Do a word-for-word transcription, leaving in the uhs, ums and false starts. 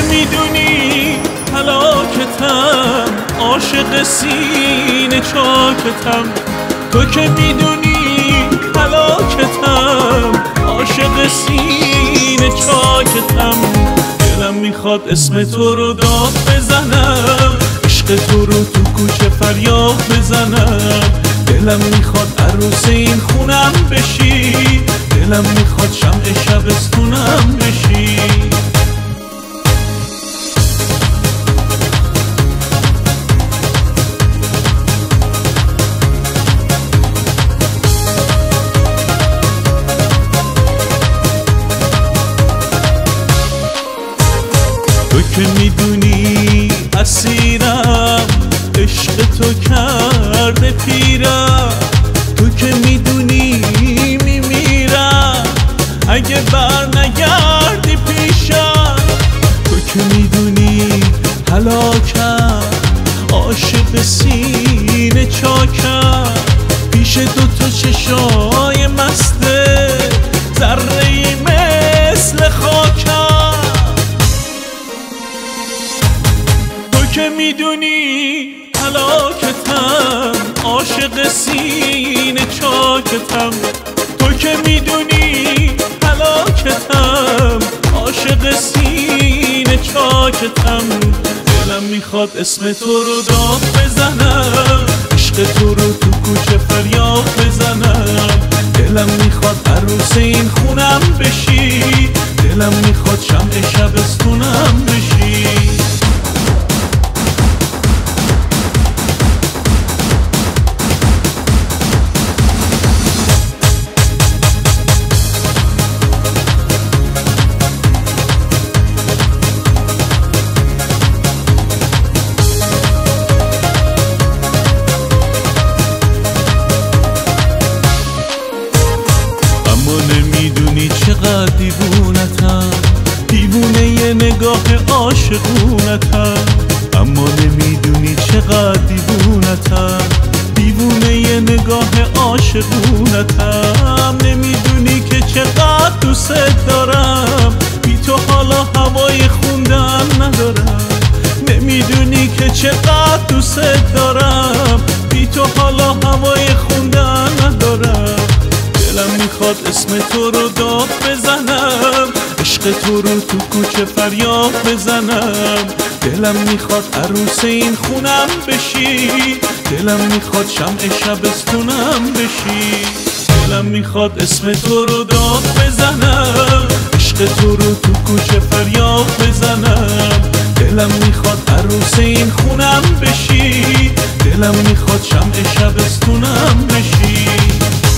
میدونی هلاکتم، عاشق سینه چاکتم. تو که میدونی هلاکتم، عاشق سینه چاکتم. دلم میخواد اسم تو رو داد بزنم، عشق تو رو تو کوچه فریاد بزنم. دلم میخواد عروس این خونم بشی، دلم میخواد شمع شبستونم بشی. تو که میدونی اسیرم، عشق تو کرده پیرم. تو که میدونی میمیرم اگه بر نگردی پیشم. تو که میدونی هلاکم، عاشق سینه چاکم. پیش دوتا چشای مسته ذره‌ای مثل خاکم. تو که میدونی هلاکتم، عاشق سینه چاکتم. تو که میدونی هلاکتم، عاشق سینه چاکتم. دلم میخواد اسم تو رو داد بزنم، عشق تو رو تو کوچه فریاد بزنم. دلم میخواد عروس این خونم بشی، دلم میخواد شمع شبستونم بشی. نمیدونی چقدر دیوونتم، دیوونه یه نگاه عاشقونتم. اما نمیدونی چقدر دیوونتم، دیوونه یه نگاه عاشقونتم. نمیدونی که چقدر دوست دارم، بی تو حالا هوای خوندن ندارم. نمیدونی که چقدر دوست دارم، بی تو حالا هوای خوندن ندارم. دلم میخواد اسم تو رو داد بزنم، عشق تو رو تو کوچه فریاد بزنم. دلم میخواد عروس این خونم بشی، دلم میخواد شمع شبستونم بشی. دلم میخواد اسم تو رو داد بزنم، عشق تو رو تو کوچه فریاد بزنم. دلم میخواد عروس این خونم بشی، دلم میخواد شمع شبستونم بشی.